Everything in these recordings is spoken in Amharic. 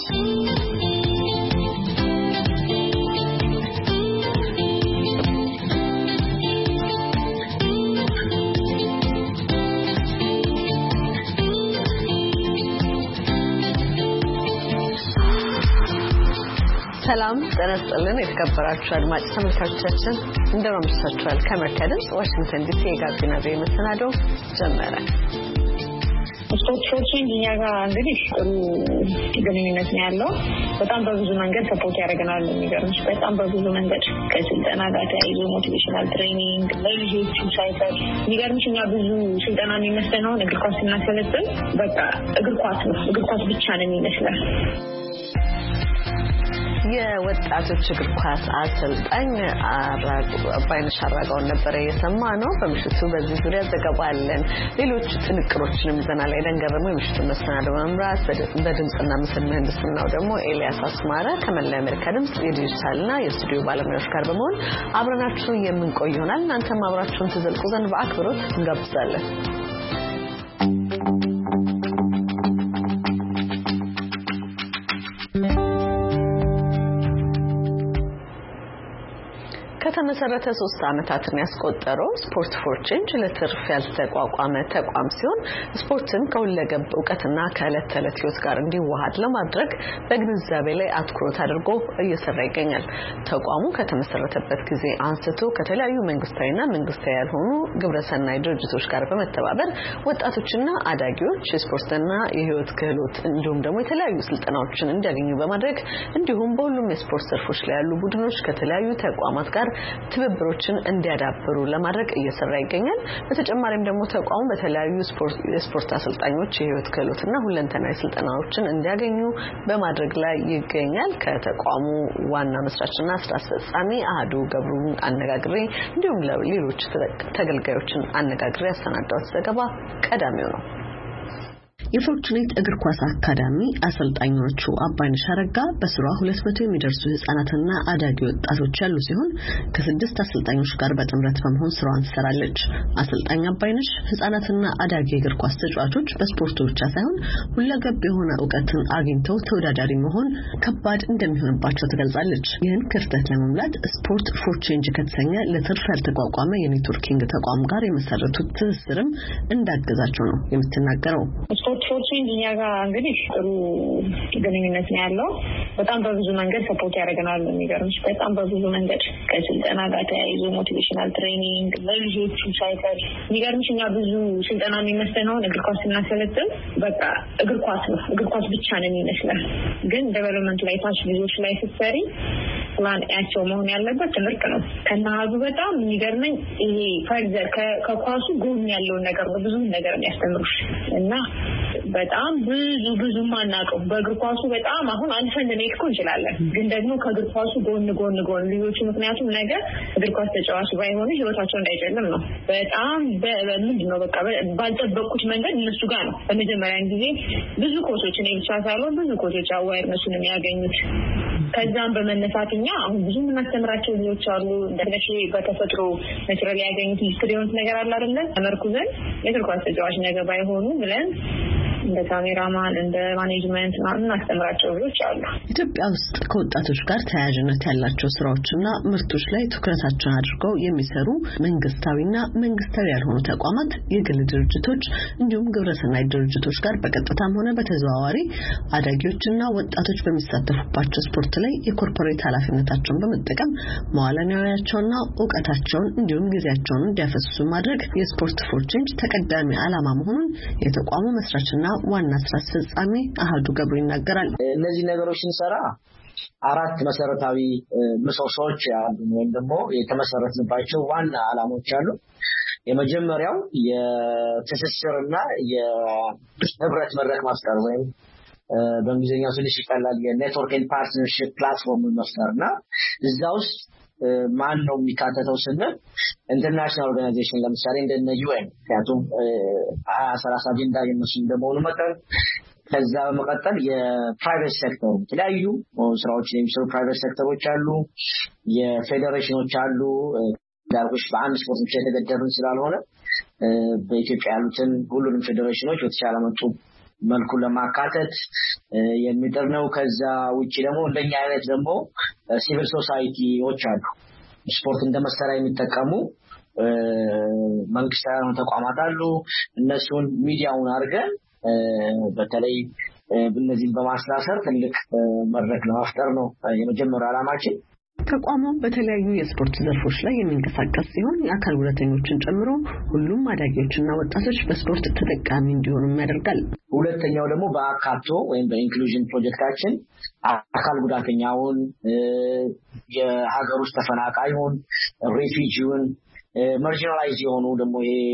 ሰላም ተነስተልን የተከበራችሁ አድማጭ ተመልካቾቻችን እንደምንሰጣችኋል ከመርከድስ ዋሽንግተን ዲሲ የጋቢና በመሰናዶ ጀመረ ስፖርቶችን እኛጋ እንግዲህ ግንኙነት ነው ያለው በጣም በብዙ መንገድ ሰፖርት ያደርገናል የሚገርምሽ በጣም በብዙ መንገድ ከስልጠና ጋር ተያይዞ ሞቲቬሽናል ትሬኒንግ ለልጆች ሳይቀር የሚገርምሽ እኛ ብዙ ስልጠና የሚመስለው እግር ኳስ እናሰለጥን በቃ እግር ኳስ ብቻ ነው የሚመስለው የወጣቶች እግር ኳስ አሰልጣኝ አባይነሽ አራጋው ነበር የሰማነው በምሽቱ በዚህ ዙሪያ ዘገባ አለን ሌሎች ጥንቅሮችንም ይዘናል አይደንገረመው የምሽቱ መሰናዶ መምራት በድምጽና ምስል ምህንድስናው ደግሞ ኤልያስ አስማረ ከመላ አሜሪካ ድምጽ የዲጂታልና የስቱዲዮ ባለሙያዎች ጋር በመሆን አብረናችሁ የምንቆይ ይሆናል እናንተም አብራችሁን ትዘልቁ ዘንድ በአክብሮት እንጋብዛለን ከተመሰረተ 3 አመታትን ያስቆጠረው ስፖርት ፎር ቼንጅ ለትርፍ ያልተቋቋመ ተቋም ሲሆን ስፖርትን ከሁለገብ ዕውቀትና ከዕለት ተዕለት ህይወት ጋር እንዲዋሃድ ለማድረግ በግንዛቤ ላይ አትኩሮት አድርጎ እየሰራ ይገኛል። ተቋሙ ከተመሰረተበት ጊዜ አንስቶ ከተለያዩ መንግስታዊና መንግስታዊ ያልሆኑ ግብረሰናይ ድርጅቶች ጋር በመተባበር ወጣቶችና አዳጊዎች የስፖርትና የህይወት ክህሎት እንዲሁም ደግሞ የተለያዩ ስልጠናዎችን እንዲያገኙ በማድረግ እንዲሁም በሁሉም የስፖርት ዘርፎች ላይ ያሉ ቡድኖች ከተለያዩ ተቋማት ጋር ትብብሮችን እንዲያዳብሩ ለማድረግ እየሰራ ይገኛል። በተጨማሪም ደግሞ ተቋሙ በተለያዩ ስፖርት አሰልጣኞች የህይወት ክህሎትና ሁለንተናዊ ስልጠናዎችን እንዲያገኙ በማድረግ ላይ ይገኛል። ከተቋሙ ዋና መስራችና ስራ አስፈጻሚ አህዱ ገብሩን አነጋግሬ እንዲሁም ሌሎች ተገልጋዮችን አነጋግሬ ያሰናዳሁት ዘገባ ቀዳሚው ነው። የፎርቹኔት እግር ኳስ አካዳሚ አሰልጣኞቹ አባይነሽ አረጋ በስሯ 200 የሚደርሱ ህፃናትና አዳጊ ወጣቶች ያሉ ሲሆን ከ6 አሰልጣኞች ጋር በጥምረት በመሆን ስራዋን ትሰራለች። አሰልጣኝ አባይነሽ ህፃናትና አዳጊ እግር ኳስ ተጫዋቾች በስፖርቱ ብቻ ሳይሆን ሁለገብ የሆነ ዕውቀትን አግኝተው ተወዳዳሪ መሆን ከባድ እንደሚሆንባቸው ትገልጻለች። ይህን ክፍተት ለመሙላት ስፖርት ፎር ቼንጅ ከተሰኘ ለትርፍ ያልተቋቋመ የኔትወርኪንግ ተቋም ጋር የመሰረቱት ትስስርም እንዳገዛቸው ነው የምትናገረው። ስፖርቶችን እኛጋ እንግዲህ ጥሩ ግንኙነት ነው ያለው በጣም በብዙ መንገድ ሰፖርት ያደርገናል የሚገርምሽ በጣም በብዙ መንገድ ከስልጠና ጋር ተያይዞ ሞቲቬሽናል ትሬኒንግ ለልጆች ሳይቀር የሚገርምሽ እኛ ብዙ ስልጠና የሚመስለው እግር ኳስ እናሰለጥን በቃ እግር ኳስ ብቻ ነው የሚመስለው ግን ዴቨሎፕመንት ላይ ታች ልጆች ላይ ስትሰሪ ፕላን ያቸው መሆን ያለበት ትምህርት ነው ከናዙ በጣም የሚገርመኝ ይሄ ፈርዘር ከኳሱ ጎን ያለው ነገር ነው ብዙ ነገር የሚያስተምሩሽ እና በጣም ብዙ ማናቀው በእግር ኳሱ በጣም አሁን አንፈን ለኔክኮ እንችላለን ግን ደግሞ ከእግር ኳሱ ጎን ልጆቹ ምክንያቱም ነገር እግር ኳስ ተጫዋች ባይሆኑ ህይወታቸው እንዳይጨልም ነው በጣም ምንድነው በቃ ባልጠበቁት መንገድ እነሱ ጋር ነው በመጀመሪያ ጊዜ ብዙ ኮቾችን ይልቻሳሉ ብዙ ኮቾች አዋይርነሱን የሚያገኙት ከዛም በመነሳትኛ አሁን ብዙ ምናስተምራቸው ልጆች አሉ እንደነሺ በተፈጥሮ ናቹራሊ ያገኙት ኤክስፒሪየንስ ነገር አለ አይደል ተመርኩዘን የእግር ኳስ ተጫዋች ነገር ባይሆኑ ብለን እንደ ካሜራማን እንደ ማኔጅመንት እና አስተምራቸው ልጆች አሉ። ኢትዮጵያ ውስጥ ከወጣቶች ጋር ተያያዥነት ያላቸው ስራዎችና ምርቶች ላይ ትኩረታቸውን አድርገው የሚሰሩ መንግስታዊና መንግስታዊ ያልሆኑ ተቋማት የግል ድርጅቶች እንዲሁም ግብረሰናይ ድርጅቶች ጋር በቀጥታም ሆነ በተዘዋዋሪ አዳጊዎችና ወጣቶች በሚሳተፉባቸው ስፖርት ላይ የኮርፖሬት ኃላፊነታቸውን በመጠቀም መዋለኛቸውና ዕውቀታቸውን እንዲሁም ጊዜያቸውን እንዲያፈሱ ማድረግ የስፖርት ፎር ቼንጅ ተቀዳሚ ዓላማ መሆኑን የተቋሙ መስራችና ዋና ስራ አስፈጻሚ አህዱ ገብሩ ይናገራል። እነዚህ ነገሮች እንሰራ አራት መሰረታዊ ምሰሶዎች አሉ ወይም ደግሞ የተመሰረተባቸው ዋና ዓላማዎች አሉ። የመጀመሪያው የትስስርና የህብረት መድረክ ማስቀር ወይም በእንግሊዝኛው ትንሽ ይቀላል የኔትወርክ ኤንድ ፓርትነርሺፕ ፕላትፎርም መፍጠርና እዛ ውስጥ ማን ነው የሚካተተው ስንል ኢንተርናሽናል ኦርጋናይዜሽን ለምሳሌ እንደነ ዩኤን ያቱም 2030 አጀንዳ የነሱ እንደሆኑ መጠን ከዛ በመቀጠል የፕራይቬት ሴክተር የተለያዩ ስራዎች የሚሰሩ ፕራይቬት ሴክተሮች አሉ የፌዴሬሽኖች አሉ ዳርጎሽ በአንድ ስፖርት ብቻ የተገደበን ስላልሆነ በኢትዮጵያ ያሉትን ሁሉንም ፌዴሬሽኖች በተቻለ መጡ መልኩ ለማካተት የሚጥር ነው። ከዛ ውጪ ደግሞ እንደኛ አይነት ደግሞ ሲቪል ሶሳይቲዎች አሉ ስፖርት እንደመሰራ የሚጠቀሙ መንግስታዊ ተቋማት አሉ። እነሱን ሚዲያውን አድርገን በተለይ በእነዚህ በማስላሰር ትልቅ መድረክ ለማፍጠር ነው የመጀመሪያው ዓላማችን። ተቋሙ በተለያዩ የስፖርት ዘርፎች ላይ የሚንቀሳቀስ ሲሆን የአካል ጉዳተኞችን ጨምሮ ሁሉም አዳጊዎችና ወጣቶች በስፖርት ተጠቃሚ እንዲሆኑ ያደርጋል። ሁለተኛው ደግሞ በአካቶ ወይም በኢንክሉዥን ፕሮጀክታችን አካል ጉዳተኛውን የሀገር ውስጥ ተፈናቃዩን ሪፊጂውን ማርጂናላይዝ የሆኑ ደግሞ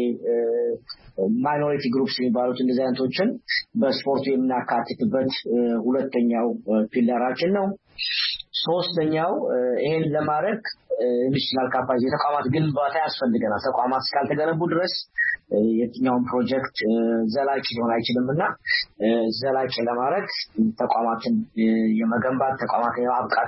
ማይኖሪቲ ግሩፕስ የሚባሉት እንደዚህ አይነቶችን በስፖርቱ የምናካትትበት ሁለተኛው ፒላራችን ነው። ሶስተኛው ይሄን ለማድረግ ኢንዱስትሪያል ካፓሲቲ ተቋማት ግንባታ ያስፈልገናል። ተቋማት እስካልተገነቡ ድረስ የትኛውም ፕሮጀክት ዘላቂ ሊሆን አይችልምና ዘላቂ ለማድረግ ተቋማትን የመገንባት ተቋማትን የማብቃት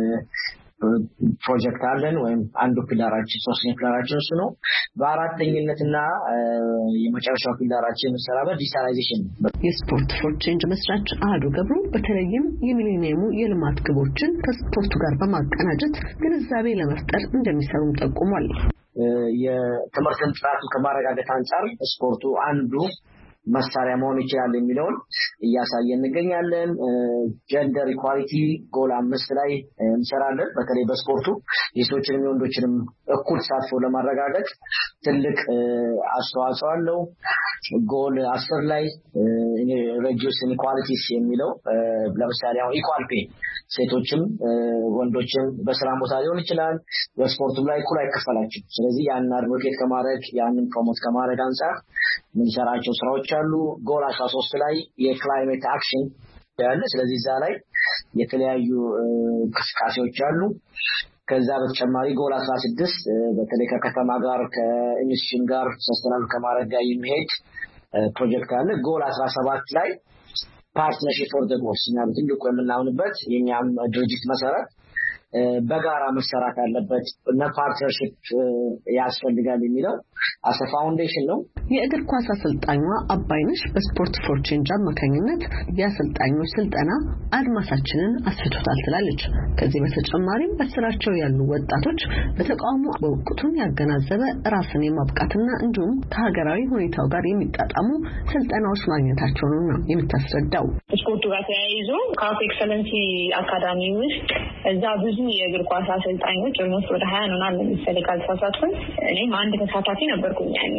ፕሮጀክት አለን ወይም አንዱ ፒላራችን ሶስተኛው ፒላራችን እሱ ነው። በአራተኝነትና የመጨረሻው ፒላራችን ሰራበት ዲጂታላይዜሽን የስፖርት ፎር ቼንጅ መስራች አህዱ ገብሩ በተለይም የሚሊኒየሙ የልማት ግቦችን ከስፖርቱ ጋር በማቀናጀት ግንዛቤ ለመፍጠር እንደሚሰሩም ጠቁሟል። የትምህርትን ጥራት ከማረጋገጥ አንፃር ስፖርቱ አንዱ መሳሪያ መሆን ይችላል የሚለውን እያሳየን እንገኛለን። ጀንደር ኢኳሊቲ ጎል 5 ላይ እንሰራለን። በተለይ በስፖርቱ የሴቶችንም የወንዶችንም እኩል ተሳትፎ ለማረጋገጥ ትልቅ አስተዋጽኦ አለው። ጎል 10 ላይ reduce inequalities የሚለው ለምሳሌ አሁን ኢኳል ፔ ሴቶችም ወንዶችም በስራ ቦታ ሊሆን ይችላል በስፖርቱም ላይ እኩል አይከፈላቸውም። ስለዚህ ያን አድቮኬት ከማድረግ ያንን ፕሮሞት ከማድረግ አንፃር ምንሰራቸው ስራዎች አሉ። ጎል 13 ላይ የክላይሜት አክሽን ያለ ስለዚህ እዛ ላይ የተለያዩ እንቅስቃሴዎች አሉ። ከዛ በተጨማሪ ጎል 16 በተለይ ከከተማ ጋር ከኢንስቲትዩሽን ጋር ሰስተናል ከማድረግ ጋር የሚሄድ ፕሮጀክት አለ። ጎል 17 ላይ ፓርትነርሺፕ ፎር ዘ ጎልስ እና ትልቁ የምናምንበት የኛም ድርጅት መሰረት በጋራ መሰራት አለበት እና ፓርትነርሺፕ ያስፈልጋል የሚለው አሰ ፋውንዴሽን ነው። የእግር ኳስ አሰልጣኟ አባይነሽ በስፖርት ፎር ቼንጅ አማካኝነት የአሰልጣኞች ስልጠና አድማሳችንን አስፍቶታል ትላለች። ከዚህ በተጨማሪም በስራቸው ያሉ ወጣቶች በተቋሙ ወቅቱን ያገናዘበ ራስን የማብቃትና እንዲሁም ከሀገራዊ ሁኔታው ጋር የሚጣጣሙ ስልጠናዎች ማግኘታቸውን ነው የምታስረዳው። ስፖርቱ ጋር ተያይዞ ካፍ ኤክሰለንሲ አካዳሚ ውስጥ እዛ ብዙ የእግር ኳስ አሰልጣኞች ኦልሞስት ወደ 20 ነናል ለምሳሌ ካልተሳሳትኩኝ እኔም አንድ ተሳታፊ ነበርኩኝ። ያኔ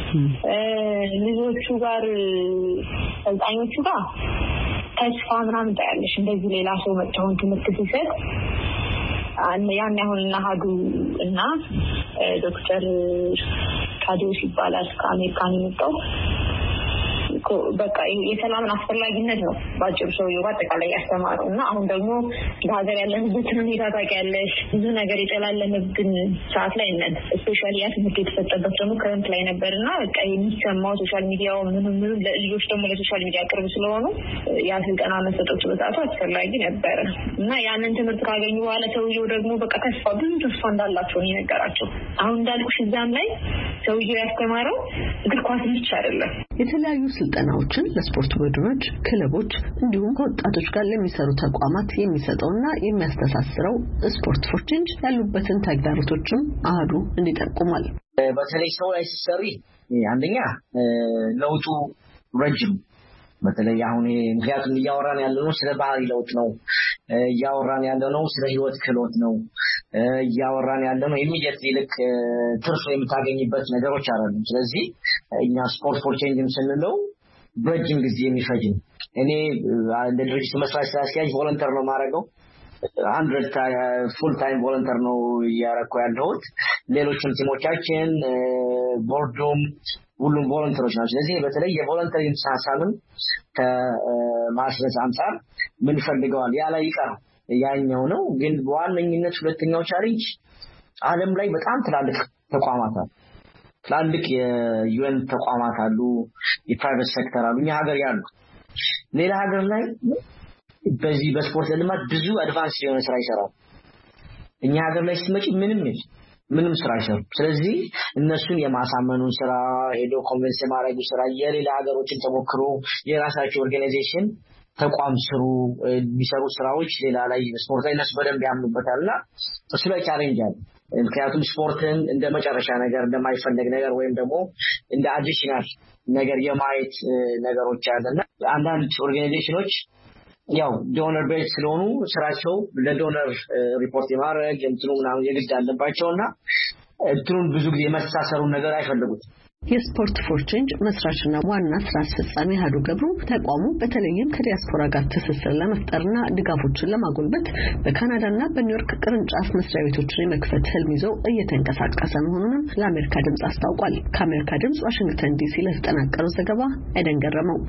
ልጆቹ ጋር አሰልጣኞቹ ጋር ተስፋ ምናምን ታያለሽ እንደዚህ ሌላ ሰው መጥተው ትምህርት ሲሰጥ ያን ያሁን አህዱ እና ዶክተር ካዲዮስ ይባላል ከአሜሪካን የመጣው በቃ የሰላምን አስፈላጊነት ነው ባጭሩ ሰውየው በአጠቃላይ ያስተማረው እና አሁን ደግሞ በሀገር ያለንበትን ሁኔታ ታውቂያለሽ ብዙ ነገር የጨላለመብን ሰዓት ላይ ነን። ስፔሻሊ ያ ትምህርት የተሰጠበት ደግሞ ክረምት ላይ ነበርና በቃ የሚሰማው ሶሻል ሚዲያው ምንም ለልጆች ደግሞ ለሶሻል ሚዲያ ቅርብ ስለሆኑ ያ ስልጠና መሰጠቱ በሰዓቱ አስፈላጊ ነበር እና ያንን ትምህርት ካገኙ በኋላ ሰውየው ደግሞ በቃ ብዙ ተስፋ እንዳላቸው ነው የነገራቸው። አሁን እንዳልኩሽ እዛም ላይ ሰውየው ያስተማረው እግር ኳስ ብቻ አይደለም የተለያዩ ስልጠናዎችን ለስፖርት ቡድኖች፣ ክለቦች እንዲሁም ከወጣቶች ጋር ለሚሰሩ ተቋማት የሚሰጠውና የሚያስተሳስረው ስፖርት ፎር ቼንጅ ያሉበትን ተግዳሮቶችም አህዱ እንዲጠቁማል። በተለይ ሰው ላይ ሲሰሪ አንደኛ ለውጡ ረጅም በተለይ አሁን ምክንያቱም እያወራን ያለነው ስለ ባህሪ ለውጥ ነው፣ እያወራን ያለነው ስለ ህይወት ክህሎት ነው፣ እያወራን ያለነው ኢሚዲየት ልክ ትርፍ የምታገኝበት ነገሮች አይደሉም። ስለዚህ እኛ ስፖርት ፎር ቼንጅም ስንለው ረጅም ጊዜ የሚፈጅ እኔ እንደ ድርጅት መስራች አስኪያጅ ቮለንተር ነው ማረገው 100 ፉል ታይም ቮለንተር ነው ያረከው ያለሁት። ሌሎችም ቲሞቻችን ቦርዱም ሁሉም ቮለንተሮች ናቸው። ስለዚህ በተለይ የቮለንተሪ ሀሳብን ከማስረጽ አንፃር ምን ፈልገዋል ያ ላይ ይቀር ያኛው ነው። ግን በዋነኝነት ሁለተኛው ቻሌንጅ ዓለም ላይ በጣም ትላልቅ ተቋማት አሉ፣ ትላልቅ የዩኤን ተቋማት አሉ፣ የፕራይቬት ሴክተር አሉ፣ እኛ ሀገር ያሉ ሌላ ሀገር ላይ በዚህ በስፖርት ልማት ብዙ አድቫንስ የሆነ ስራ ይሰራል። እኛ ሀገር ላይ ሲመጪ ምንም ምንም ስራ አይሰሩ ስለዚህ እነሱን የማሳመኑን ስራ ሄዶ ኮንቪንስ ማድረግ ስራ የሌላ ሀገሮችን ተሞክሮ የራሳቸው ኦርጋናይዜሽን ተቋም ስሩ የሚሰሩ ስራዎች ሌላ ላይ ስፖርት ላይ ነስ በደንብ ያምኑበታልና እሱ ላይ ቻሌንጅ አለ ምክንያቱም ስፖርትን እንደ መጨረሻ ነገር እንደማይፈልግ ነገር ወይም ደግሞ እንደ አዲሽናል ነገር የማየት ነገሮች አለና አንዳንድ ኦርጋናይዜሽኖች ያው ዶነር ቤዝ ስለሆኑ ስራቸው ለዶነር ሪፖርት የማድረግ እንትኑ ምናምን የግድ አለባቸውና እንትኑን ብዙ ጊዜ መሳሰሩን ነገር አይፈልጉት የስፖርት ፎር ቼንጅ መስራችና ዋና ስራ አስፈጻሚ ሀዱ ገብሩ ተቋሙ በተለይም ከዲያስፖራ ጋር ትስስር ለመፍጠርና ድጋፎችን ለማጎልበት በካናዳና በኒውዮርክ ቅርንጫፍ መስሪያ ቤቶችን የመክፈት ህልም ይዞ እየተንቀሳቀሰ መሆኑንም ለአሜሪካ ድምጽ አስታውቋል። ከአሜሪካ ድምጽ ዋሽንግተን ዲሲ ለተጠናቀረው ዘገባ አይደን ገረመው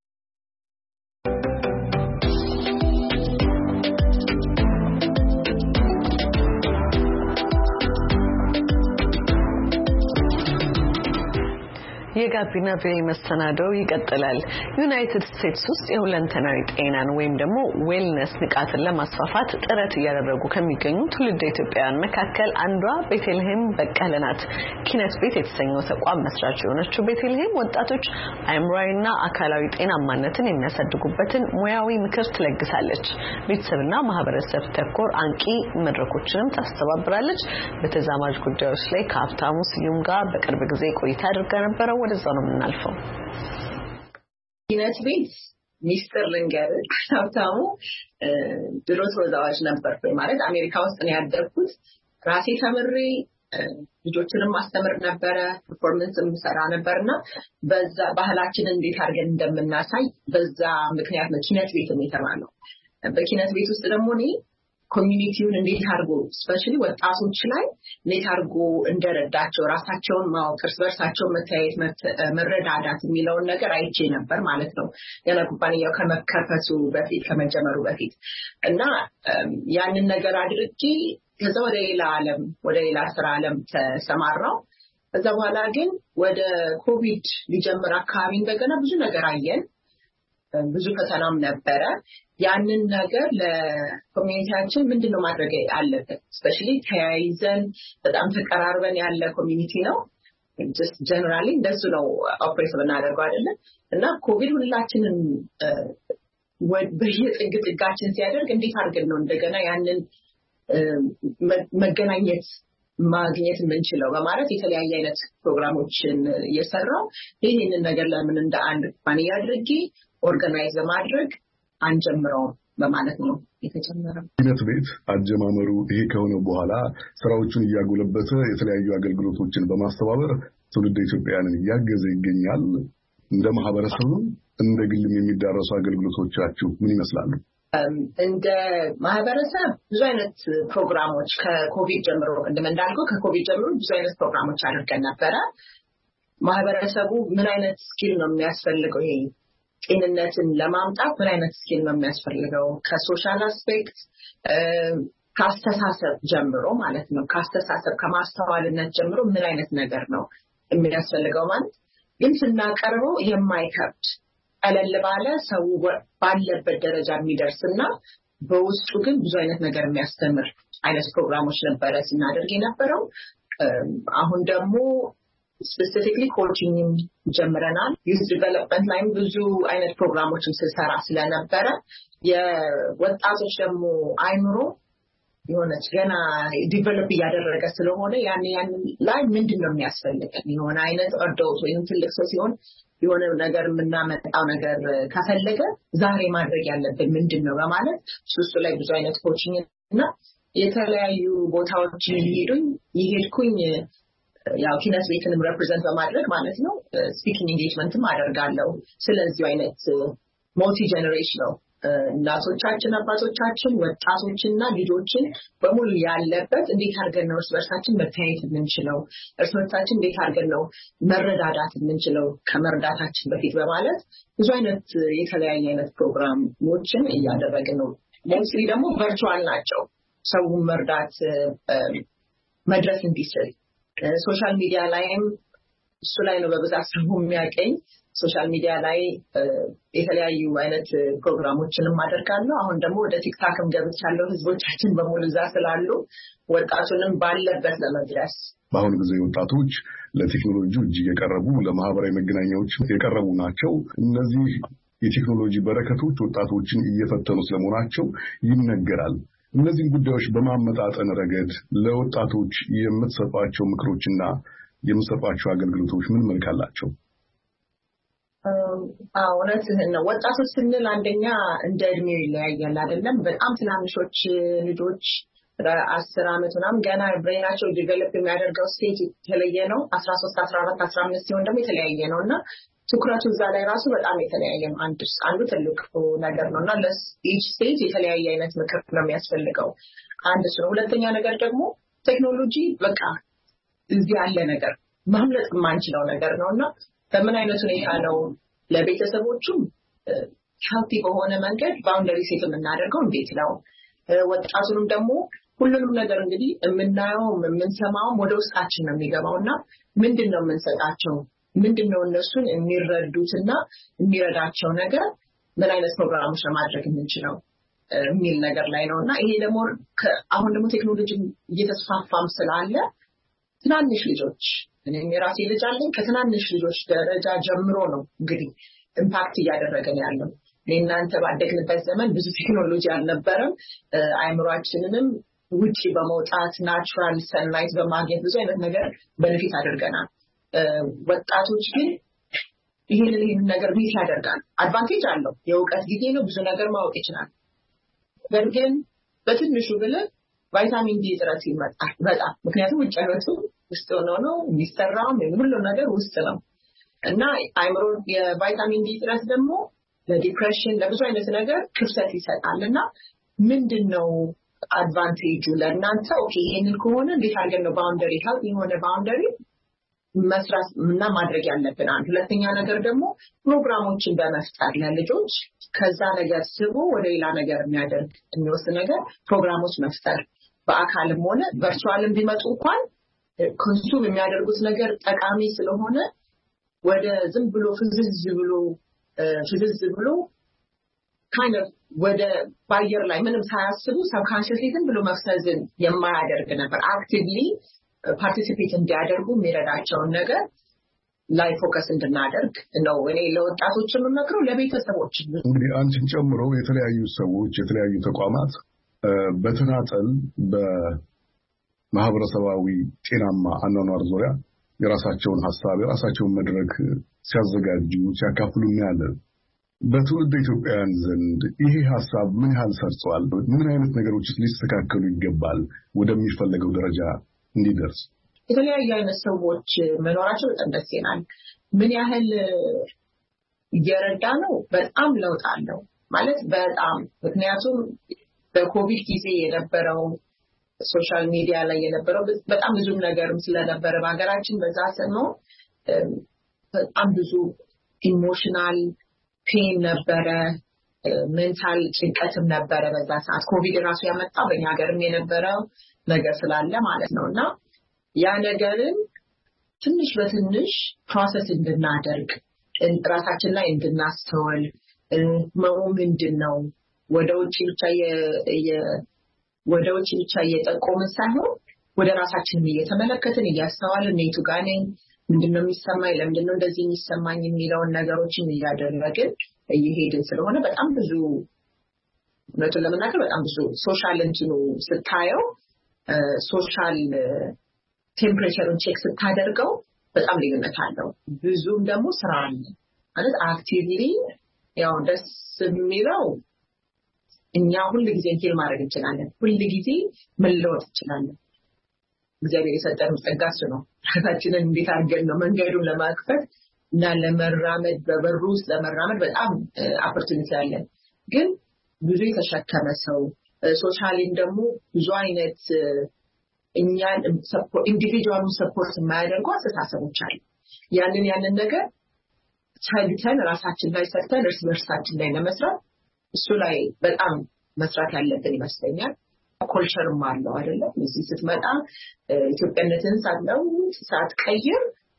የጋቢና ቪኦኤ መሰናዶው ይቀጥላል። ዩናይትድ ስቴትስ ውስጥ የሁለንተናዊ ጤናን ወይም ደግሞ ዌልነስ ንቃትን ለማስፋፋት ጥረት እያደረጉ ከሚገኙ ትውልደ ኢትዮጵያውያን መካከል አንዷ ቤተልሔም በቀለ ናት። ኪነት ቤት የተሰኘው ተቋም መስራች የሆነችው ቤተልሔም ወጣቶች አእምሮአዊና አካላዊ ጤናማነትን የሚያሳድጉበትን ሙያዊ ምክር ትለግሳለች። ቤተሰብና ማህበረሰብ ተኮር አንቂ መድረኮችንም ታስተባብራለች። በተዛማጅ ጉዳዮች ላይ ከሀብታሙ ስዩም ጋር በቅርብ ጊዜ ቆይታ አድርጋ ነበር። ወደዛው ነው የምናልፈው። ኪነት ቤት ሚስተር ልንገር ሀብታሙ ድሮ ተወዛዋዥ ነበርኩኝ ማለት አሜሪካ ውስጥ ነው ያደግኩት ራሴ ተምሬ ልጆችንም ማስተምር ነበረ ፐርፎርማንስም ሰራ ነበርና በዛ ባህላችን እንዴት አድርገን እንደምናሳይ በዛ ምክንያት ነው ኪነት ቤት የተባለው በኪነት ቤት ውስጥ ደግሞ እኔ ኮሚኒቲውን እንዴት አድርጎ ስፔሻሊ ወጣቶች ላይ እንዴት አድርጎ እንደረዳቸው ራሳቸውን ማወቅ እርስ በርሳቸው መታየት መረዳዳት የሚለውን ነገር አይቼ ነበር ማለት ነው ገና ኩባንያው ከመከፈቱ በፊት ከመጀመሩ በፊት እና ያንን ነገር አድርጌ ከዛ ወደ ሌላ ስራ ዓለም ተሰማራው ከዛ በኋላ ግን ወደ ኮቪድ ሊጀምር አካባቢ እንደገና ብዙ ነገር አየን ብዙ ፈተናም ነበረ ያንን ነገር ለኮሚኒቲያችን ምንድነው ማድረግ አለበት ስፔሻሊ ተያይዘን በጣም ተቀራርበን ያለ ኮሚኒቲ ነው just generally እንደሱ ነው ኦፕሬት ብናደርገው አይደለ እና ኮቪድ ሁላችንም በየጥጋችን ሲያደርግ እንዴት አድርገን ነው እንደገና ያንን ማግኘት የምንችለው በማለት የተለያየ አይነት ፕሮግራሞችን እየሰራው ይሄንን ነገር ለምን እንደ አንድ ኩባንያ አድርጌ ኦርጋናይዝ ለማድረግ አንጀምረው በማለት ነው የተጀመረው። ኪነት ቤት አጀማመሩ ይሄ ከሆነ በኋላ ስራዎቹን እያጎለበተ የተለያዩ አገልግሎቶችን በማስተባበር ትውልደ ኢትዮጵያውያንን እያገዘ ይገኛል። እንደ ማህበረሰቡ እንደ ግልም የሚዳረሱ አገልግሎቶቻችሁ ምን ይመስላሉ? እንደ ማህበረሰብ ብዙ አይነት ፕሮግራሞች ከኮቪድ ጀምሮ እንደምንዳልከው ከኮቪድ ጀምሮ ብዙ አይነት ፕሮግራሞች አድርገን ነበረ። ማህበረሰቡ ምን አይነት ስኪል ነው የሚያስፈልገው ይሄ ጤንነትን ለማምጣት ምን አይነት ስኪል ነው የሚያስፈልገው ከሶሻል አስፔክት ካስተሳሰብ ጀምሮ ማለት ነው ካስተሳሰብ ከማስተዋልነት ጀምሮ ምን አይነት ነገር ነው የሚያስፈልገው ማለት ግን ስናቀርበው የማይከብድ ቀለል ባለ ሰው ባለበት ደረጃ የሚደርስና በውስጡ ግን ብዙ አይነት ነገር የሚያስተምር አይነት ፕሮግራሞች ነበረ ስናደርግ የነበረው አሁን ደግሞ specifically coaching ጀምረናል youth development ላይ ብዙ አይነት ፕሮግራሞችን ስንሰራ ስለነበረ የወጣቶች ደግሞ አይምሮ የሆነች ገና ዲቨሎፕ ያደረገ ስለሆነ ያን ላይ ምንድነው የሚያስፈልገን የሆነ አይነት አዶልት ወይም ትልቅ ሰው ሲሆን የሆነ ነገር የምናመጣው ነገር ካፈለገ ዛሬ ማድረግ ያለብን ምንድነው በማለት እሱ ላይ ብዙ አይነት ኮቺንግ እና የተለያዩ ቦታዎችን ይሄድኩኝ ያው ኪነት ቤትንም ሪፕሬዘንት በማድረግ ማለት ነው ስፒኪንግ ኢንጌጅመንትም አደርጋለሁ ስለዚህ አይነት መልቲ ጀነሬሽናል እናቶቻችን አባቶቻችን ወጣቶችና ልጆችን በሙሉ ያለበት እንዴት አድርገን ነው እርስ በርሳችን መታየት የምንችለው እርስ በርሳችን እንዴት አድርገን ነው መረዳዳት የምንችለው ከመረዳታችን በፊት በማለት ብዙ አይነት የተለያየ አይነት ፕሮግራሞችን እያደረግን ነው ሞስትሊ ደግሞ ቨርቹዋል ናቸው ሰው መርዳት መድረስ እንዲችል ሶሻል ሚዲያ ላይም እሱ ላይ ነው በብዛት ሰው የሚያቀኝ ሶሻል ሚዲያ ላይ የተለያዩ አይነት ፕሮግራሞችንም አደርጋለሁ። አሁን ደግሞ ወደ ቲክታክም ገብቻለሁ። ህዝቦቻችን በሙሉ እዛ ስላሉ ወጣቱንም ባለበት ለመድረስ በአሁኑ ጊዜ ወጣቶች ለቴክኖሎጂ እጅግ የቀረቡ ለማህበራዊ መገናኛዎች የቀረቡ ናቸው። እነዚህ የቴክኖሎጂ በረከቶች ወጣቶችን እየፈተኑ ስለመሆናቸው ይነገራል። እነዚህን ጉዳዮች በማመጣጠን ረገድ ለወጣቶች የምትሰጧቸው ምክሮችና የምትሰጧቸው አገልግሎቶች ምን መልክ አላቸው? እውነትህን ነው። ወጣቶች ስንል አንደኛ እንደ እድሜው ይለያያል አይደለም። በጣም ትናንሾች ልጆች 10 ዓመት ምናምን ገና ብሬናቸው ዲቨሎፕ የሚያደርገው ስቴጅ የተለየ ነው። 13 14 15 ሲሆን ደግሞ የተለያየ ነውና ትኩረቱ እዛ ላይ ራሱ በጣም የተለያየ ነው። አንዱ ትልቅ ነገር ነውና ለኢች ስቴጅ የተለያየ አይነት ምክር ነው የሚያስፈልገው። አንድ እሱ ነው። ሁለተኛ ነገር ደግሞ ቴክኖሎጂ በቃ እዚህ ያለ ነገር ማምለጥ የማንችለው ነገር ነውና በምን አይነት ሁኔታ ነው ለቤተሰቦቹም ሄልቲ በሆነ መንገድ ባውንደሪ ሴት የምናደርገው እንዴት ነው? ወጣቱንም ደግሞ ሁሉንም ነገር እንግዲህ የምናየውም የምንሰማውም ወደ ውስጣችን ነው የሚገባውና ምንድነው የምንሰጣቸው? ምንድነው እነሱን የሚረዱትና የሚረዳቸው ነገር ምን አይነት ፕሮግራሞች ለማድረግ የምንችለው የሚል ነገር ላይ ነውና ይሄ ደግሞ አሁን ደግሞ ቴክኖሎጂ እየተስፋፋም ስላለ ትናንሽ ልጆች እኔም የራሴ ልጅ አለኝ ከትናንሽ ልጆች ደረጃ ጀምሮ ነው እንግዲህ ኢምፓክት እያደረገን ያለው። እናንተ ባደግንበት ዘመን ብዙ ቴክኖሎጂ አልነበረም። አይምሮአችንንም ውጪ በመውጣት ናቹራል ሰንላይት በማግኘት ብዙ አይነት ነገር በነፊት አድርገናል። ወጣቶች ግን ይሄንን ነገር ቢት ያደርጋል። አድቫንቴጅ አለው። የእውቀት ጊዜ ነው። ብዙ ነገር ማወቅ ይችላል። ግን በትንሹ ብለህ ቫይታሚን ዲ እጥረት ይመጣል በጣም ምክንያቱም ውጭ ያሉት ውስጥ ነው የሚሰራው ሁሉ ነገር ውስጥ ነው እና አይምሮ የቫይታሚን ዲ እጥረት ደግሞ ለዲፕሬሽን ለብዙ አይነት ነገር ክፍተት ይሰጣልና ምንድነው አድቫንቴጁ ለእናንተ? ኦኬ ይሄንን ከሆነ እንዴት አድርገን ነው ባውንደሪ ሄልት የሆነ ባውንደሪ መስራት እና ማድረግ ያለብን። ሁለተኛ ነገር ደግሞ ፕሮግራሞችን በመፍጠር ለልጆች ከዛ ነገር ስቦ ወደ ሌላ ነገር የሚወስድ ነገር ፕሮግራሞች መፍጠር በአካልም ሆነ ቨርቹዋልም ቢመጡ እንኳን ኮንሱም የሚያደርጉት ነገር ጠቃሚ ስለሆነ ወደ ዝም ብሎ ፍዝዝ ብሎ kind of ወደ ባየር ላይ ምንም ሳያስቡ subconsciously ዝም ብሎ መፍሰዝን የማያደርግ ነበር አክቲቭሊ ፓርቲሲፔት እንዲያደርጉ የሚረዳቸውን ነገር ላይ ፎከስ እንድናደርግ ነው እኔ ለወጣቶችም የምመክረው ለቤተሰቦች። እንግዲህ አንቺን ጨምሮ የተለያዩ ሰዎች የተለያዩ ተቋማት በተናጠል በማህበረሰባዊ ጤናማ አኗኗር ዙሪያ የራሳቸውን ሐሳብ የራሳቸውን መድረክ ሲያዘጋጁ ሲያካፍሉ እናያለን። በትውልድ ኢትዮጵያውያን ዘንድ ይሄ ሐሳብ ምን ያህል ሰርጿል? ምን አይነት ነገሮች ሊስተካከሉ ይገባል ወደሚፈለገው ደረጃ እንዲደርስ? የተለያዩ አይነት ሰዎች መኖራቸው በጣም ደስ ይላል። ምን ያህል እየረዳ ነው? በጣም ለውጥ አለው ማለት በጣም ምክንያቱም በኮቪድ ጊዜ የነበረው ሶሻል ሚዲያ ላይ የነበረው በጣም ብዙ ነገርም ስለነበረ በሀገራችን በዛ ሰሞን በጣም ብዙ ኢሞሽናል ፔን ነበረ፣ ሜንታል ጭንቀትም ነበረ በዛ ሰዓት። ኮቪድ ራሱ ያመጣው በእኛ ሀገርም የነበረው ነገር ስላለ ማለት ነውና ያ ነገርን ትንሽ በትንሽ ፕሮሰስ እንድናደርግ ራሳችን ላይ እንድናስተውል ምንድነው ወደ ውጭ ብቻ እየጠቆምን ሳይሆን ወደ ራሳችን እየተመለከትን እያስተዋልን ኔቱ ጋር ነኝ ምንድነው የሚሰማኝ ለምንድነው እንደዚህ የሚሰማኝ የሚለውን ነገሮችን እያደረግን እየሄድን ስለሆነ በጣም ብዙ እውነቱን ለመናገር በጣም ብዙ ሶሻል እንትኑ ስታየው ሶሻል ቴምፕሬቸሩን ቼክ ስታደርገው በጣም ልዩነት አለው። ብዙም ደግሞ ስራ አለ ማለት አክቲቭሊ ያው ደስ የሚለው እኛ ሁሉ ጊዜ ሂል ማድረግ እንችላለን። ሁሉ ጊዜ መለወጥ እንችላለን። እግዚአብሔር የሰጠን ጸጋ እሱ ነው። ራሳችንን እንዴት አድርገን ነው መንገዱን ለማክፈት እና ለመራመድ በበሩ ውስጥ ለመራመድ በጣም ኦፖርቹኒቲ አለን። ግን ብዙ የተሸከመ ሰው ሶሻሊም ደግሞ ብዙ አይነት እኛን ኢንዲቪጁዋሉን ሰፖርት የማያደርጉ አስተሳሰቦች አሉ። ያንን ነገር ታግተን ራሳችን ላይ ሰርተን እርስ በርሳችን ላይ ለመስራት እሱ ላይ በጣም መስራት ያለብን ይመስለኛል። ኮልቸርም አለው አይደለም። እዚህ ስትመጣ ኢትዮጵያነትን ሳትቀይር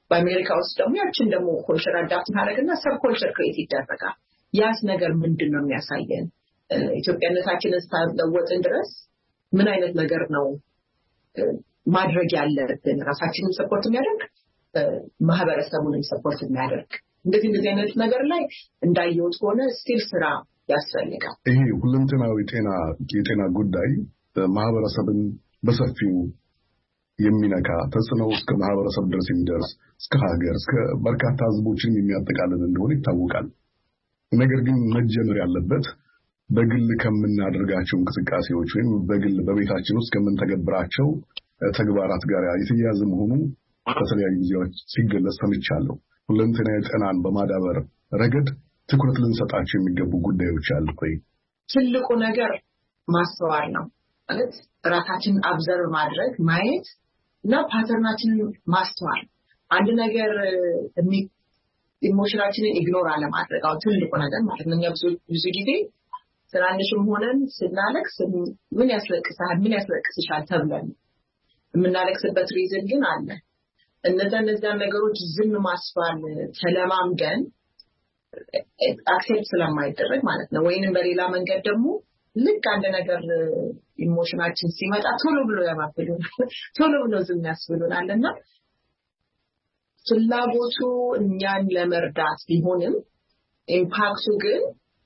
በአሜሪካ ውስጥ ደግሞ ያችን ደግሞ ኮልቸር አዳፕት ማድረግና ሰብ ኮልቸር ክሬት ይደረጋል። ያስ ነገር ምንድነው የሚያሳየን? ኢትዮጵያነታችንን እስካለወጥን ድረስ ምን አይነት ነገር ነው ማድረግ ያለብን? ራሳችንን ሰፖርት የሚያደርግ ማህበረሰቡንም ሰፖርት የሚያደርግ እንደዚህ አይነት ነገር ላይ እንዳየሁት ሆነ ስቲል ስራ ያስፈልጋል። ይሄ ሁለንተናዊ የጤና ጉዳይ ማህበረሰብን በሰፊው የሚነካ ተጽዕኖ እስከ ማህበረሰብ ድረስ የሚደርስ እስከ ሀገር እስከ በርካታ ህዝቦችን የሚያጠቃልል እንደሆነ ይታወቃል። ነገር ግን መጀመር ያለበት በግል ከምናደርጋቸው እንቅስቃሴዎች ወይም በግል በቤታችን ውስጥ ከምንተገብራቸው ተግባራት ጋር የተያያዘ መሆኑ በተለያዩ ጊዜዎች ሲገለጽ ሰምቻለሁ። ሁለንተናዊ ጤናን በማዳበር ረገድ ትኩረት ልንሰጣቸው የሚገቡ ጉዳዮች አሉ ወይ? ትልቁ ነገር ማስተዋል ነው ማለት ራሳችንን አብዘርቭ ማድረግ ማየት እና ፓተርናችንን ማስተዋል። አንድ ነገር ኢሞሽናችንን ኢግኖር አለማድረግ አሁን ትልቁ ነገር ማለት ነው። ብዙ ጊዜ ትናንሽም ሆነን ስናለቅስ ምን ያስለቅስሻል ተብለን የምናለቅስበት ሪዝን ግን አለ። እነዛን ነገሮች ዝም ማስባል ተለማምደን አክሴፕት ስለማይደረግ ማለት ነው። ወይንም በሌላ መንገድ ደግሞ ልክ አንድ ነገር ኢሞሽናችን ሲመጣ ቶሎ ብሎ ያባብሉናል፣ ቶሎ ብሎ ዝም ያስብሉናልና ፍላጎቱ እኛን ለመርዳት ቢሆንም ኢምፓክቱ ግን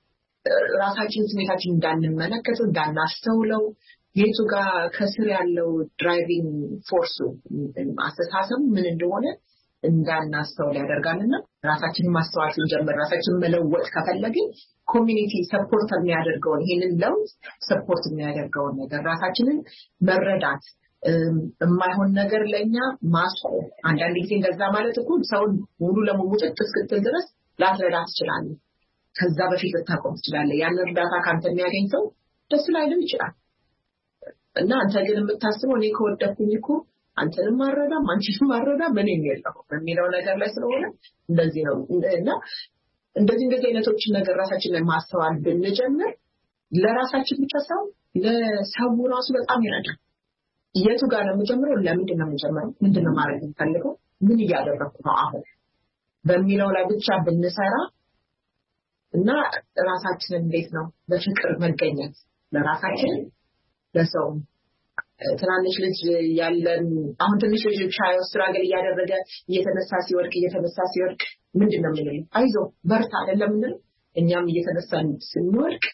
ራሳችን ስሜታችን እንዳንመለከተው እንዳናስተውለው የቱ ጋር ከስር ያለው ድራይቪንግ ፎርሱ አስተሳሰብ ምን እንደሆነ እንዳናስተውል ያደርጋልና ራሳችንን ማስተዋል ስንጀምር ራሳችንን መለወጥ ከፈለግን ኮሚኒቲ ሰፖርት የሚያደርገውን ይሄንን ለውጥ ሰፖርት የሚያደርገውን ነገር ራሳችንን መረዳት የማይሆን ነገር ለኛ ማስቆም። አንዳንድ ጊዜ እንደዛ ማለት እኮ ሰውን ሙሉ ለሙሉ ጥጥ እስክትል ድረስ ላትረዳ ትችላለህ። ከዛ በፊት ልታቆም ትችላለህ። ያን እርዳታ ካንተ የሚያገኝ ሰው ደስ ላይልም ይችላል እና አንተ ግን የምታስበው እኔ ከወደኩኝ እኮ አንተንም ማረዳም አንቺንም ማረዳም ምን የሚለው በሚለው ነገር ላይ ስለሆነ እንደዚህ ነው እና እንደዚህ አይነቶችን ነገር ራሳችን ላይ ማስተዋል ብንጀምር ለራሳችን ብቻ ሳይሆን ለሰው ራሱ በጣም ይረዳል። የቱ ጋር ነው የምጀምረው? ለምንድን ነው የምጀምረው? ምንድን ነው ማድረግ የምፈልገው? ምን እያደረኩ ነው አሁን በሚለው ላይ ብቻ ብንሰራ እና ራሳችንን እንዴት ነው በፍቅር መገኘት ለራሳችን ለሰው ትናንሽ ልጅ ያለን አሁን ትንሽ ልጅ ቻይ ስትራግል እያደረገ እየተነሳ ሲወድቅ ምንድነው የምንለው? አይዞ በርታ አይደለም የምንለው? እኛም እየተነሳን ስንወድቅ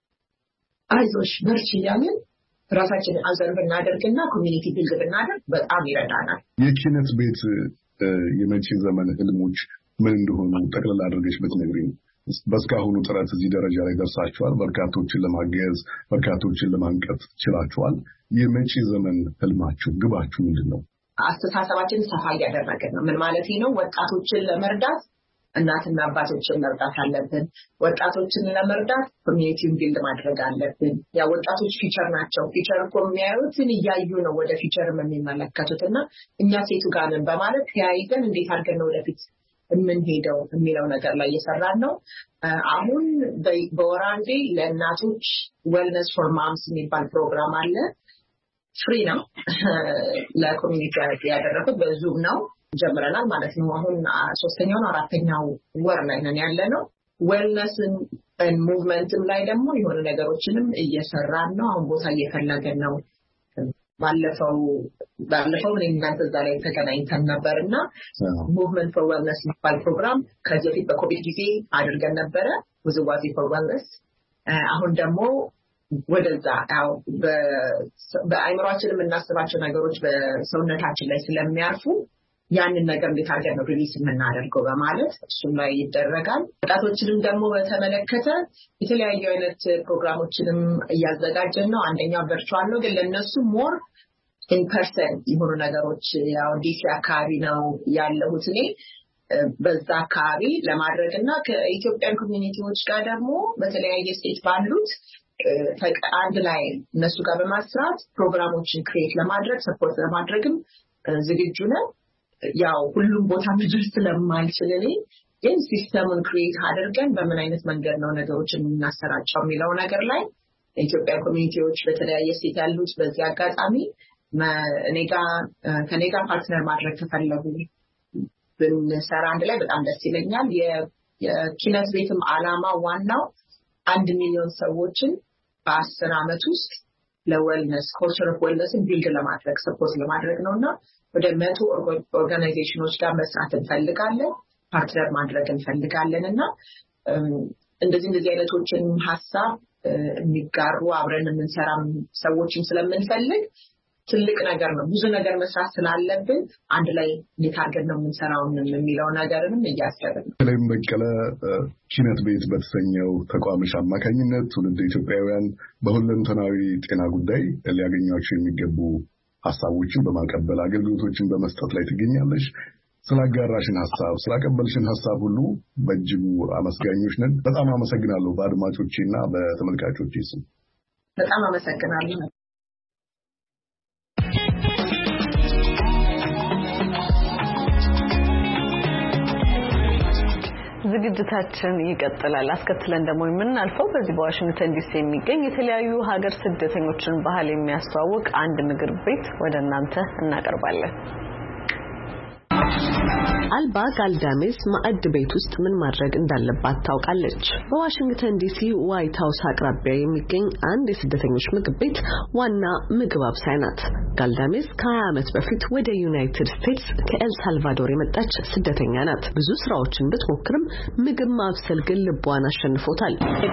አይዞሽ በርቺ እያልን ራሳችንን አዘር ብናደርግና ኮሚኒቲ ቢልድ ብናደርግ በጣም ይረዳናል። የኪነት ቤት የመጪ ዘመን ህልሞች ምን እንደሆኑ ጠቅላላ አድርገሽ ብትነግሪኝ። በስካሁኑ ጥረት እዚህ ደረጃ ላይ ደርሳችኋል። በርካቶችን ለማገዝ በርካቶችን ለማንቀጥ ችላችኋል። የመጪ ዘመን ህልማችሁ ግባችሁ ምንድነው? አስተሳሰባችን ሰፋ እያደረግን ነው። ምን ማለት ነው? ወጣቶችን ለመርዳት እናትና አባቶችን መርዳት አለብን። ወጣቶችን ለመርዳት ኮሚኒቲውን ቢልድ ማድረግ አለብን። ያ ወጣቶች ፊቸር ናቸው። ፊቸር እኮ የሚያዩትን እያዩ ነው ወደ ፊቸርም የሚመለከቱትና እኛ ሴቱ ጋር ነን በማለት ተያይዘን እንዴት አድርገን ነው ወደፊት የምንሄደው የሚለው ነገር ላይ እየሰራን ነው። አሁን በወር አንዴ ለእናቶች ዌልነስ ፎር ማምስ የሚባል ፕሮግራም አለ። ፍሪ ነው። ለኮሚኒቲ ያደረኩት በዙም ነው ጀምረናል ማለት ነው። አሁን 3ኛው 4ኛው ወር ላይ ነን ያለነው። ዌልነስን ሙቭመንትም ላይ ደግሞ የሆነ ነገሮችንም እየሰራን ነው። አሁን ቦታ እየፈለገን ነው። ባለፈው እናንተ እዛ ላይ ተገናኝተን ነበርና ሙቭመንት ፎር ዌልነስ የሚባል ፕሮግራም ከዚህ በፊት በኮቪድ ጊዜ አድርገን ነበረ። ውዝዋዜ ፎር ዌልነስ አሁን ደግሞ ወደዛ ያው በአይምሯችን የምናስባቸው ነገሮች በሰውነታችን ላይ ስለሚያርፉ ያንን ነገር እንዴት አድርገን ነው ሪሊስ የምናደርገው በማለት እሱም ላይ ይደረጋል። ወጣቶችንም ደግሞ በተመለከተ የተለያዩ አይነት ፕሮግራሞችንም እያዘጋጀን ነው። አንደኛው ቨርቹዋል ነው፣ ግን ለነሱ ሞር ኢን ፐርሰን የሆኑ ነገሮች ያው ዲሲ አካባቢ ነው ያለሁት እኔ በዛ አካባቢ ለማድረግና ከኢትዮጵያን ኮሚኒቲዎች ጋር ደግሞ በተለያየ ስቴት ባሉት አንድ ላይ እነሱ ጋር በማስራት ፕሮግራሞችን ክሬት ለማድረግ ሰፖርት ለማድረግም ዝግጁ ነን። ያው ሁሉም ቦታ መድረስ ስለማልችል እኔ ግን ሲስተሙን ክሬት አድርገን በምን አይነት መንገድ ነው ነገሮችን እናሰራጫው የሚለው ነገር ላይ የኢትዮጵያ ኮሚኒቲዎች በተለያየ ስቴት ያሉት በዚህ አጋጣሚ ከኔ ጋር ፓርትነር ማድረግ ከፈለጉ ብንሰራ አንድ ላይ በጣም ደስ ይለኛል። የኪነት ቤትም ዓላማ ዋናው 1 ሚሊዮን ሰዎችን በ10 ዓመት ውስጥ ለዌልነስ ኮልቸር ኦፍ ዌልነስን ቢልድ ለማድረግ ሰፖርት ለማድረግ ነውና ወደ 100 ኦርጋናይዜሽኖች ጋር መስራት እንፈልጋለን፣ ፓርትነር ማድረግ እንፈልጋለንና እንደዚህ አይነቶችን ሐሳብ የሚጋሩ አብረን የምንሰራ ሰዎችን ስለምንፈልግ ትልቅ ነገር ነው። ብዙ ነገር መስራት ስላለብን አንድ ላይ ሊታርገን ነው የምንሰራው የሚለው ነገርንም እያሰብን ነው። ለምን በቀለ ኪነት ቤት በተሰኘው ተቋምሽ አማካኝነት ትውልድ ኢትዮጵያውያን በሁለንተናዊ ጤና ጉዳይ ሊያገኟቸው የሚገቡ ሐሳቦችን በማቀበል አገልግሎቶችን በመስጠት ላይ ትገኛለሽ። ስላጋራሽን ሐሳብ ስላቀበልሽን ሐሳብ ሁሉ በእጅጉ አመስጋኞች ነን። በጣም አመሰግናለሁ። በአድማጮቼና በተመልካቾቼ ስም በጣም አመሰግናለሁ። ዝግጅታችን ይቀጥላል። አስከትለን ደግሞ የምናልፈው በዚህ በዋሽንግተን ዲሲ የሚገኝ የተለያዩ ሀገር ስደተኞችን ባህል የሚያስተዋውቅ አንድ ምግብ ቤት ወደ እናንተ እናቀርባለን። አልባ ጋልዳሜስ ማዕድ ቤት ውስጥ ምን ማድረግ እንዳለባት ታውቃለች። በዋሽንግተን ዲሲ ዋይት ሃውስ አቅራቢያ የሚገኝ አንድ የስደተኞች ምግብ ቤት ዋና ምግብ አብሳይ ናት። ጋልዳሜስ ከ20 ዓመት በፊት ወደ ዩናይትድ ስቴትስ ከኤል ሳልቫዶር የመጣች ስደተኛ ናት። ብዙ ስራዎችን ብትሞክርም ምግብ ማብሰል ግን ልቧን አሸንፎታል።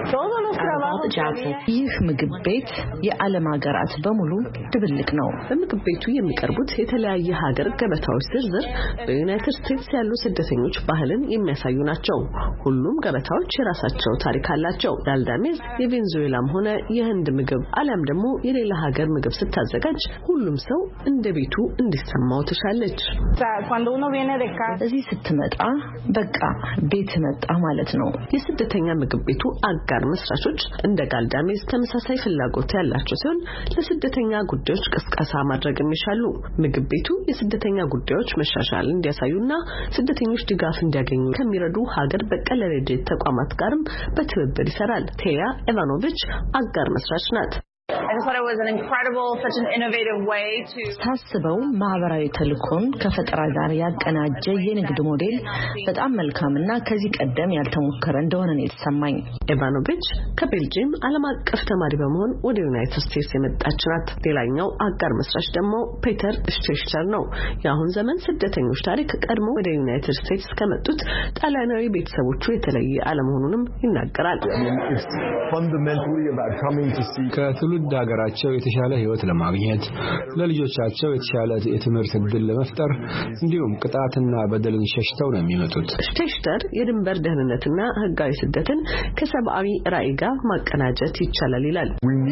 ይህ ምግብ ቤት የዓለም ሀገራት በሙሉ ድብልቅ ነው። በምግብ ቤቱ የሚቀርቡት የተለያየ ሀገር ገበታዎች ዝርዝር በዩናይትድ ስቴትስ ያሉ ስደተኞች ባህልን የሚያሳዩ ናቸው። ሁሉም ገበታዎች የራሳቸው ታሪክ አላቸው። ጋልዳሜስ የቬንዙዌላም ሆነ የህንድ ምግብ አለም ደግሞ የሌላ ሀገር ምግብ ስታዘጋጅ ሁሉም ሰው እንደ ቤቱ እንዲሰማው ትሻለች። እዚህ ስትመጣ በቃ ቤት መጣ ማለት ነው። የስደተኛ ምግብ ቤቱ አጋር መስራቾች እንደ ጋልዳሜስ ተመሳሳይ ፍላጎት ያላቸው ሲሆን ለስደተኛ ጉዳዮች ቅስቀሳ ማድረግ የሚሻሉ። ምግብ ቤቱ የስደተኛ ጉዳዮች መሻሻል እንዲያሳዩና ስደተኞች ድጋፍ እንዲያገኙ ከሚረዱ ሀገር በቀል ረድኤት ተቋማት ጋርም በትብብር ይሰራል። ቴያ ኢቫኖቪች አጋር መስራች ናት። ሳስበው ማህበራዊ ተልእኮን ከፈጠራ ጋር ያቀናጀ የንግድ ሞዴል በጣም መልካምና ከዚህ ቀደም ያልተሞከረ እንደሆነ ነው የተሰማኝ። ኢቫኖቪች ከቤልጂየም ዓለም አቀፍ ተማሪ በመሆን ወደ ዩናይትድ ስቴትስ የመጣች ናት። ሌላኛው አጋር መስራች ደግሞ ፒተር ሽቴሽተር ነው። የአሁን ዘመን ስደተኞች ታሪክ ቀድሞ ወደ ዩናይትድ ስቴትስ ከመጡት ጣሊያናዊ ቤተሰቦቹ የተለየ አለመሆኑንም ይናገራል። ከትውልድ ሀገራቸው የተሻለ ህይወት ለማግኘት ለልጆቻቸው የተሻለ የትምህርት ዕድል ለመፍጠር እንዲሁም ቅጣትና በደልን ሸሽተው ነው የሚመጡት። ሽቴሽተር የድንበር ደህንነትና ህጋዊ ስደትን ከሰብአዊ ራዕይ ጋር ማቀናጀት ይቻላል ይላል።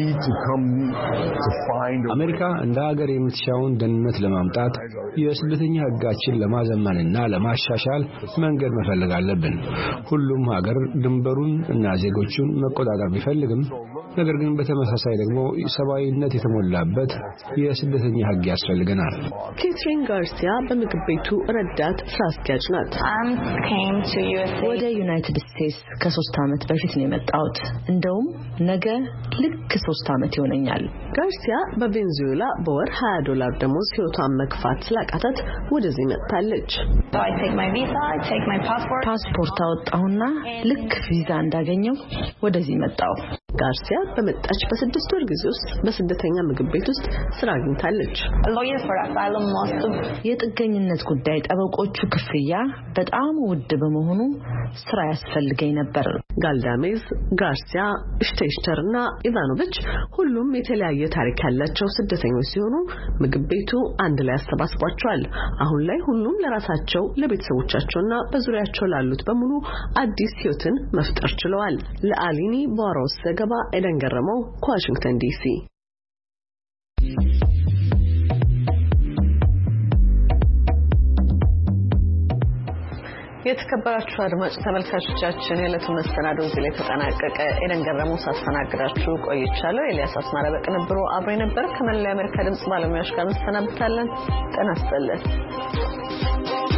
አሜሪካ እንደ ሀገር የምትሻውን ደህንነት ለማምጣት የስደተኛ ህጋችን ለማዘመንና ለማሻሻል መንገድ መፈለግ አለብን። ሁሉም ሀገር ድንበሩን እና ዜጎቹን መቆጣጠር ቢፈልግም ነገር ግን በተመሳሳይ ደግሞ ሰብአዊነት የተሞላበት የስደተኛ ህግ ያስፈልገናል። ካትሪን ጋርሲያ በምግብ ቤቱ ረዳት ስራ አስኪያጅ ናት። ወደ ዩናይትድ ስቴትስ ከ3 ዓመት በፊት ነው የመጣሁት። እንደውም ነገ ልክ 3 ዓመት ይሆነኛል። ጋርሲያ በቬንዙዌላ በወር $20 ደሞዝ ህይወቷን መግፋት ስላቃታት ወደዚህ መጥታለች። ፓስፖርት አወጣሁና ልክ ቪዛ እንዳገኘው ወደዚህ መጣሁ። ጋርሲያ በመጣች በ6 ወር ጊዜ ውስጥ በስደተኛ ምግብ ቤት ውስጥ ስራ አግኝታለች። የጥገኝነት ጉዳይ ጠበቆቹ ክፍያ በጣም ውድ በመሆኑ ስራ ያስፈልገኝ ነበር። ጋልዳሜስ፣ ጋርሲያ፣ ሽቴሽተርና ኢቫኖቪች ሁሉም የተለያየ ታሪክ ያላቸው ስደተኞች ሲሆኑ ምግብ ቤቱ አንድ ላይ አሰባስቧቸዋል። አሁን ላይ ሁሉም ለራሳቸው ለቤተሰቦቻቸውና በዙሪያቸው ላሉት በሙሉ አዲስ ህይወትን መፍጠር ችለዋል። ለአሊኒ ቦሮስ ዘገባ ኤደን ገረመው ከዋሽንግተን ዲሲ። የተከበራችሁ አድማጭ ተመልካቾቻችን የዕለቱ መሰናዶ እዚህ ላይ ተጠናቀቀ። ኤደን ገረመው ሳስተናግዳችሁ ቆይቻለሁ። ኤልያስ አስማረ በቅንብሩ አብሮኝ ነበር። ከመላው የአሜሪካ ድምጽ ባለሙያዎች ጋር እንሰናብታለን። ጤና ይስጥልን።